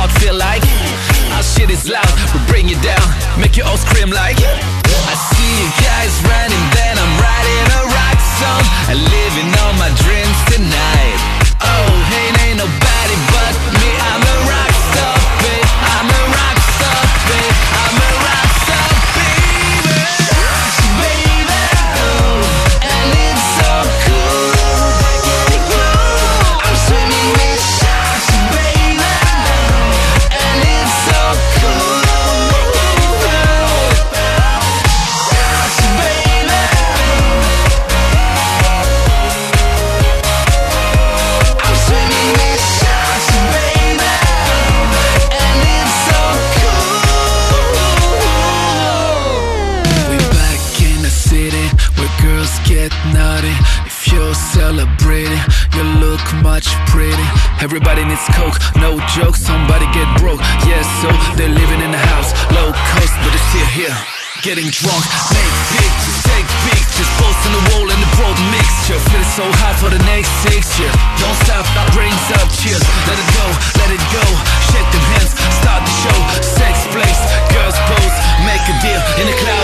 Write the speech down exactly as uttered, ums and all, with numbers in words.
heart feel like? Our shit is loud, we bring you down, make you all scream like. I see you guys running, then I'm writing a rock song and living all my dreams tonight. Oh, hey, ain't nobody but me. I'm a rock star, babe. I'm a rock star, babe. I'm a rock star, baby. Baby, oh, and it's so cool. I'm swimming with sharks, baby, and it's so cool. Sharks, baby. I'm swimming with sharks, baby, and it's so cool. We're back in the city where girls get naughty. If you're celebrating, you look much pretty. Everybody needs coke, no joke, somebody get broke. Yeah, so they're living in the house, low cost, but they're still here, getting drunk. Make pictures, take pictures, post on the wall in the broad mixture. Feeling so high for the next six years. Don't stop, brains up, cheers. Let it go, let it go. Shake them hands, start the show. Sex place, girls pose, make a deal in the cloud.